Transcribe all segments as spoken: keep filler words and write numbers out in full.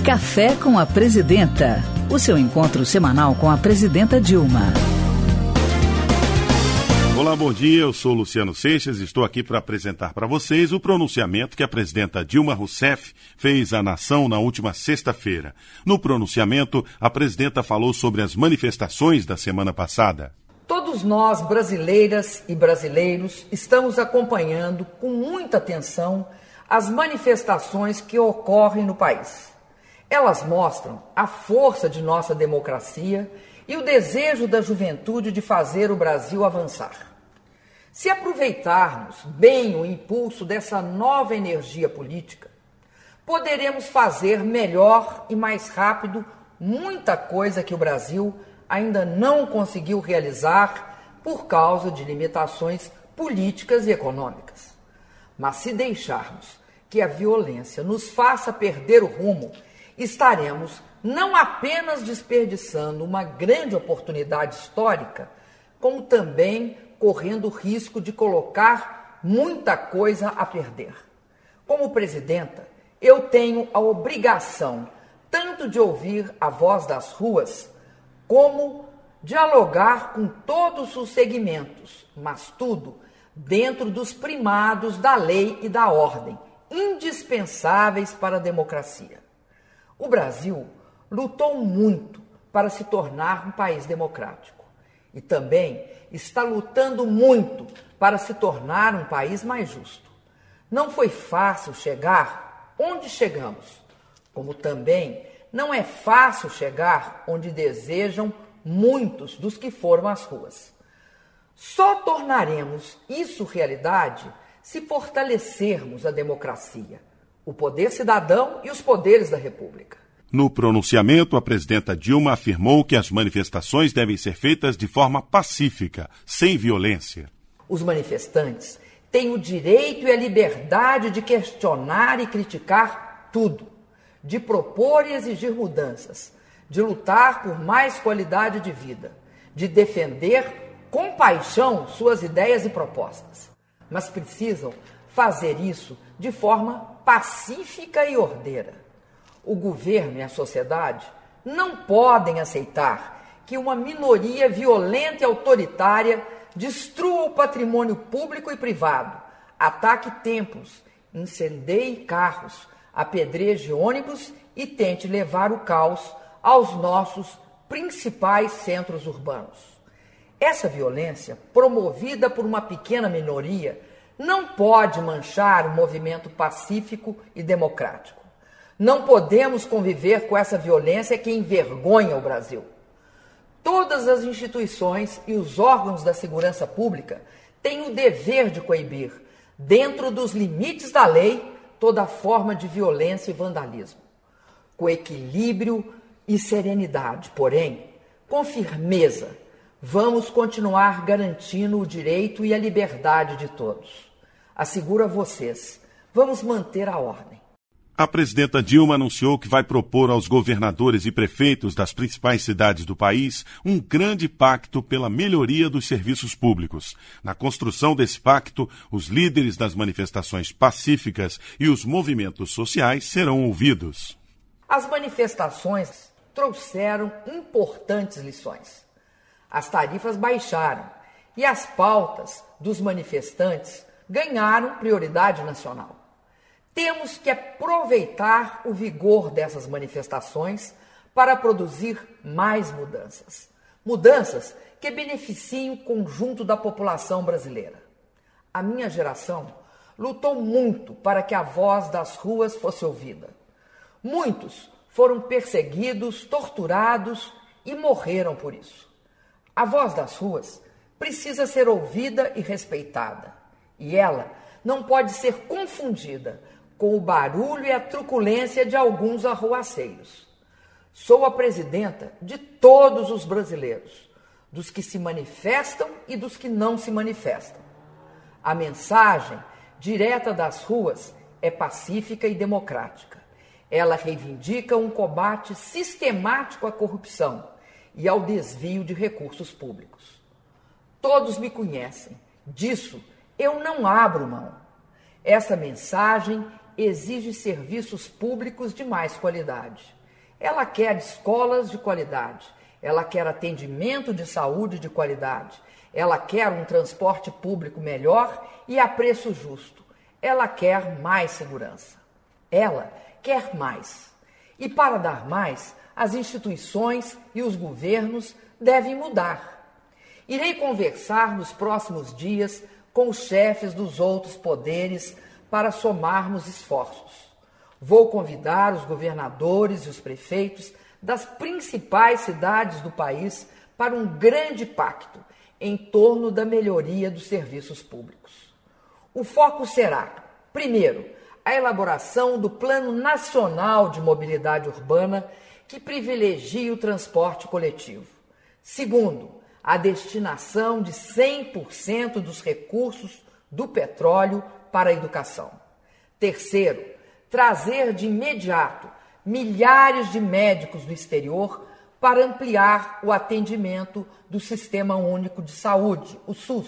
Café com a Presidenta, o seu encontro semanal com a Presidenta Dilma. Olá, bom dia, eu sou Luciano Seixas e estou aqui para apresentar para vocês o pronunciamento que a Presidenta Dilma Rousseff fez à nação na última sexta-feira. No pronunciamento, a Presidenta falou sobre as manifestações da semana passada. Todos nós, brasileiras e brasileiros, estamos acompanhando com muita atenção as manifestações que ocorrem no país. Elas mostram a força de nossa democracia e o desejo da juventude de fazer o Brasil avançar. Se aproveitarmos bem o impulso dessa nova energia política, poderemos fazer melhor e mais rápido muita coisa que o Brasil ainda não conseguiu realizar por causa de limitações políticas e econômicas. Mas se deixarmos que a violência nos faça perder o rumo, estaremos não apenas desperdiçando uma grande oportunidade histórica, como também correndo o risco de colocar muita coisa a perder. Como presidenta, eu tenho a obrigação tanto de ouvir a voz das ruas, como dialogar com todos os segmentos, mas tudo dentro dos primados da lei e da ordem, indispensáveis para a democracia. O Brasil lutou muito para se tornar um país democrático e também está lutando muito para se tornar um país mais justo. Não foi fácil chegar onde chegamos, como também não é fácil chegar onde desejam muitos dos que foram às ruas. Só tornaremos isso realidade se fortalecermos a democracia, o poder cidadão e os poderes da República. No pronunciamento, a Presidenta Dilma afirmou que as manifestações devem ser feitas de forma pacífica, sem violência. Os manifestantes têm o direito e a liberdade de questionar e criticar tudo, de propor e exigir mudanças, de lutar por mais qualidade de vida, de defender com paixão suas ideias e propostas. Mas precisam fazer isso de forma pacífica e ordeira. O governo e a sociedade não podem aceitar que uma minoria violenta e autoritária destrua o patrimônio público e privado, ataque templos, incendeie carros, apedreje ônibus e tente levar o caos aos nossos principais centros urbanos. Essa violência, promovida por uma pequena minoria, não pode manchar o movimento pacífico e democrático. Não podemos conviver com essa violência que envergonha o Brasil. Todas as instituições e os órgãos da segurança pública têm o dever de coibir, dentro dos limites da lei, toda forma de violência e vandalismo. Com equilíbrio e serenidade, porém, com firmeza, vamos continuar garantindo o direito e a liberdade de todos. Asseguro a vocês, vamos manter a ordem. A Presidenta Dilma anunciou que vai propor aos governadores e prefeitos das principais cidades do país um grande pacto pela melhoria dos serviços públicos. Na construção desse pacto, os líderes das manifestações pacíficas e os movimentos sociais serão ouvidos. As manifestações trouxeram importantes lições. As tarifas baixaram e as pautas dos manifestantes ganharam prioridade nacional. Temos que aproveitar o vigor dessas manifestações para produzir mais mudanças. Mudanças que beneficiem o conjunto da população brasileira. A minha geração lutou muito para que a voz das ruas fosse ouvida. Muitos foram perseguidos, torturados e morreram por isso. A voz das ruas precisa ser ouvida e respeitada. E ela não pode ser confundida com o barulho e a truculência de alguns arruaceiros. Sou a presidenta de todos os brasileiros, dos que se manifestam e dos que não se manifestam. A mensagem direta das ruas é pacífica e democrática. Ela reivindica um combate sistemático à corrupção e ao desvio de recursos públicos. Todos me conhecem, disso eu não abro mão. Essa mensagem exige serviços públicos de mais qualidade. Ela quer escolas de qualidade, ela quer atendimento de saúde de qualidade, ela quer um transporte público melhor e a preço justo. Ela quer mais segurança. Ela quer mais. E para dar mais, as instituições e os governos devem mudar. Irei conversar nos próximos dias com os chefes dos outros poderes para somarmos esforços. Vou convidar os governadores e os prefeitos das principais cidades do país para um grande pacto em torno da melhoria dos serviços públicos. O foco será, primeiro, a elaboração do Plano Nacional de Mobilidade Urbana que privilegie o transporte coletivo. Segundo, a destinação de cem por cento dos recursos do petróleo para a educação. Terceiro, trazer de imediato milhares de médicos do exterior para ampliar o atendimento do Sistema Único de Saúde, o SUS.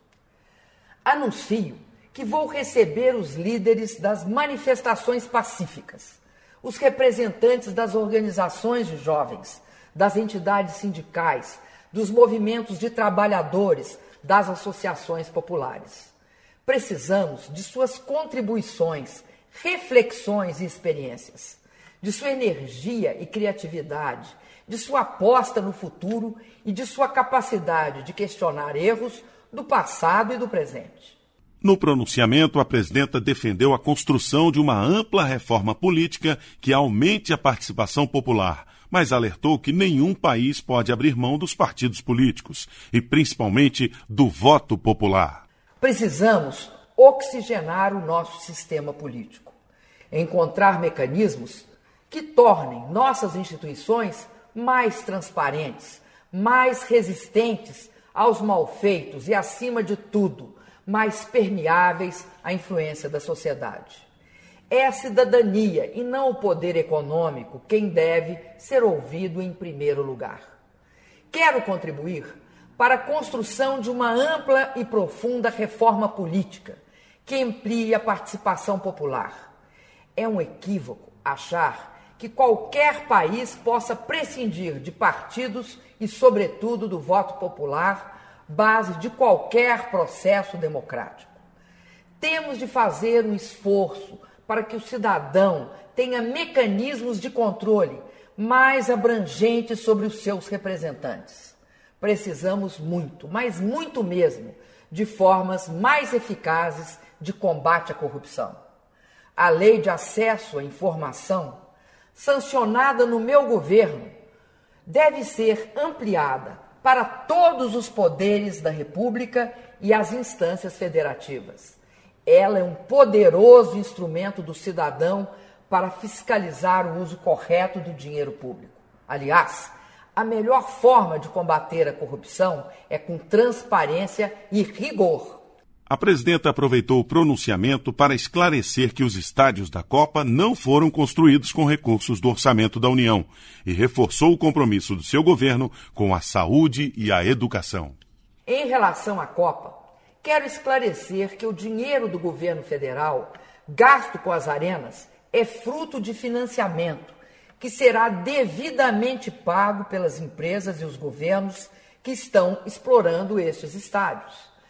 Anuncio que vou receber os líderes das manifestações pacíficas, os representantes das organizações de jovens, das entidades sindicais, dos movimentos de trabalhadores, das associações populares. Precisamos de suas contribuições, reflexões e experiências, de sua energia e criatividade, de sua aposta no futuro e de sua capacidade de questionar erros do passado e do presente. No pronunciamento, a presidenta defendeu a construção de uma ampla reforma política que aumente a participação popular, mas alertou que nenhum país pode abrir mão dos partidos políticos e, principalmente, do voto popular. Precisamos oxigenar o nosso sistema político, encontrar mecanismos que tornem nossas instituições mais transparentes, mais resistentes aos malfeitos e, acima de tudo, mais permeáveis à influência da sociedade. É a cidadania e não o poder econômico quem deve ser ouvido em primeiro lugar. Quero contribuir para a construção de uma ampla e profunda reforma política que amplie a participação popular. É um equívoco achar que qualquer país possa prescindir de partidos e, sobretudo, do voto popular, base de qualquer processo democrático. Temos de fazer um esforço para que o cidadão tenha mecanismos de controle mais abrangentes sobre os seus representantes. Precisamos muito, mas muito mesmo, de formas mais eficazes de combate à corrupção. A Lei de Acesso à Informação, sancionada no meu governo, deve ser ampliada para todos os poderes da República e as instâncias federativas. Ela é um poderoso instrumento do cidadão para fiscalizar o uso correto do dinheiro público. Aliás, a melhor forma de combater a corrupção é com transparência e rigor. A presidenta aproveitou o pronunciamento para esclarecer que os estádios da Copa não foram construídos com recursos do orçamento da União e reforçou o compromisso do seu governo com a saúde e a educação. Em relação à Copa, quero esclarecer que o dinheiro do governo federal gasto com as arenas é fruto de financiamento que será devidamente pago pelas empresas e os governos que estão explorando estes estádios.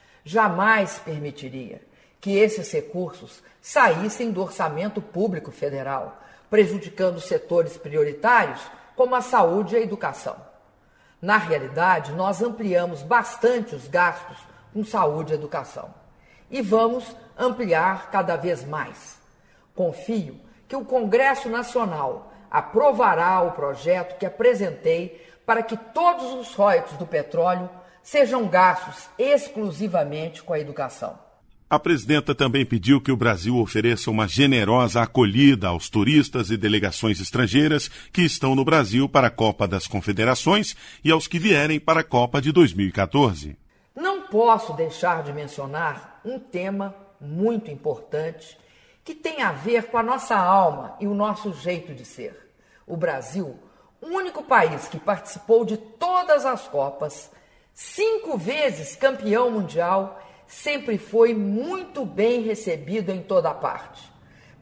Jamais permitiria que esses recursos saíssem do orçamento público federal, prejudicando setores prioritários como a saúde e a educação. Na realidade, nós ampliamos bastante os gastos com saúde e educação. E vamos ampliar cada vez mais. Confio que o Congresso Nacional aprovará o projeto que apresentei para que todos os royalties do petróleo sejam gastos exclusivamente com a educação. A presidenta também pediu que o Brasil ofereça uma generosa acolhida aos turistas e delegações estrangeiras que estão no Brasil para a Copa das Confederações e aos que vierem para a Copa de dois mil e quatorze. Não posso deixar de mencionar um tema muito importante que tem a ver com a nossa alma e o nosso jeito de ser. O Brasil, o único país que participou de todas as Copas, cinco vezes campeão mundial, sempre foi muito bem recebido em toda parte.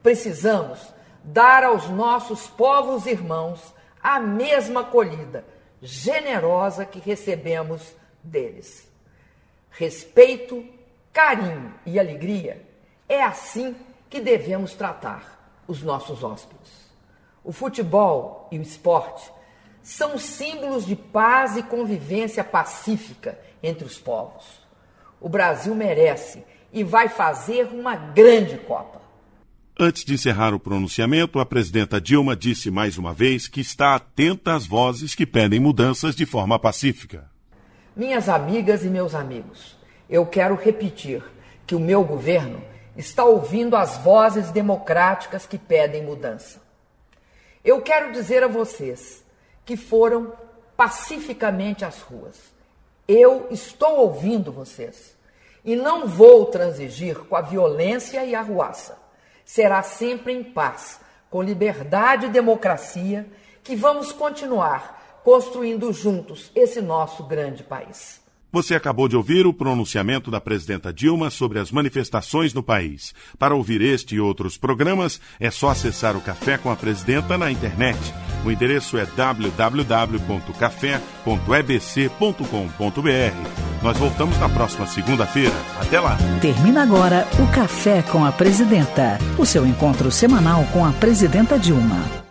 Precisamos dar aos nossos povos irmãos a mesma acolhida generosa que recebemos deles. Respeito, carinho e alegria, é assim que devemos tratar os nossos hóspedes. O futebol e o esporte são símbolos de paz e convivência pacífica entre os povos. O Brasil merece e vai fazer uma grande Copa. Antes de encerrar o pronunciamento, a presidenta Dilma disse mais uma vez que está atenta às vozes que pedem mudanças de forma pacífica. Minhas amigas e meus amigos, eu quero repetir que o meu governo está ouvindo as vozes democráticas que pedem mudança. Eu quero dizer a vocês que foram pacificamente às ruas. Eu estou ouvindo vocês e não vou transigir com a violência e a arruaça. Será sempre em paz, com liberdade e democracia, que vamos continuar construindo juntos esse nosso grande país. Você acabou de ouvir o pronunciamento da presidenta Dilma sobre as manifestações no país. Para ouvir este e outros programas, é só acessar o Café com a Presidenta na internet. O endereço é w w w ponto café ponto e b c ponto com ponto b r. Nós voltamos na próxima segunda-feira. Até lá! Termina agora o Café com a Presidenta, o seu encontro semanal com a Presidenta Dilma.